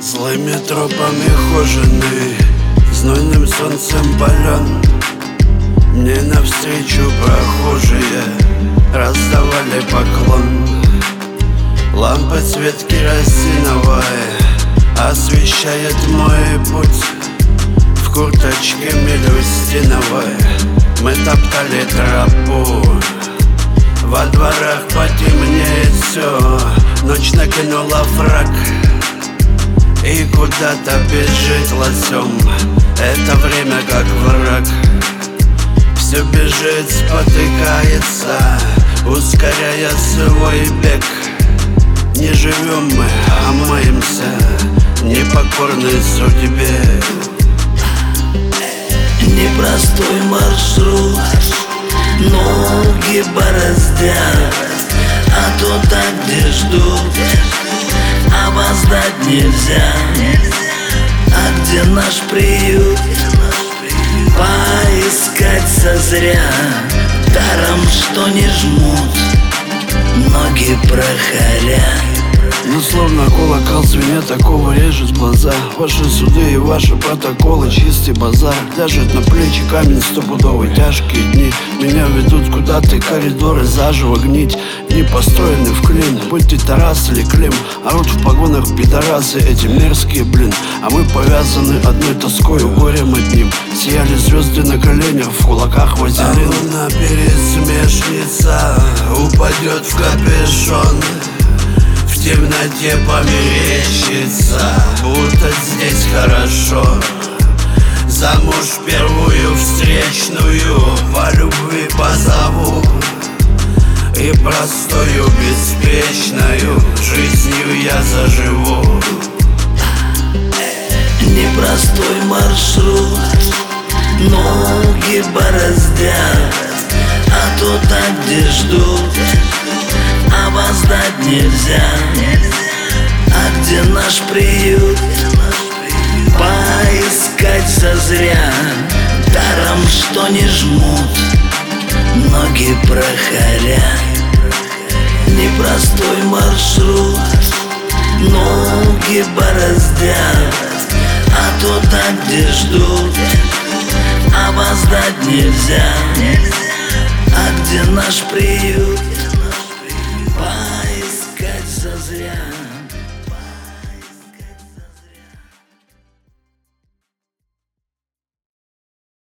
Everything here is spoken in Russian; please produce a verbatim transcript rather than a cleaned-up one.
Злыми тропами хоженый, знойным солнцем полен. Мне навстречу прохожие раздавали поклон. Лампа цвет керосиновой освещает мой путь. В курточке мелюстиновой мы топтали тропу. Во дворах потемнеет все, ночь накинула фрак и куда-то бежит лосем. Это время как враг, все бежит, спотыкается, ускоряя свой бег. Не живем мы, а маемся, непокорной судьбе. Непростой маршрут, ноги бороздят, а то так, где ждут, опоздать нельзя. А где наш приют, поискать созря. Даром, что не жмут ноги прохоря. Ну словно колокол звенят, такого режет глаза. Ваши суды и ваши протоколы, чистый базар. Ляжет на плечи камень стопудовый, тяжкие дни меня ведут куда-то, коридоры заживо гнить. Не построены в клин, будь ты Тарас или Клим. Орут в погонах пидорасы, эти мерзкие, блин. А мы повязаны одной тоскою, горем одним. Сияли звезды на коленях, в кулаках вазелин. А луна пересмешница упадет в капюшон. В темноте померещится, будто здесь хорошо. Замуж первую встречную по любви позову, и простою беспечною жизнью я заживу. Непростой маршрут, ноги бороздят, а то так, где ждут, опоздать нельзя. А где наш приют, поискать созря. Даром, что не жмут ноги прохоря. Непростой маршрут, ноги бороздят, а то так, где ждут, опоздать нельзя. А где наш приют,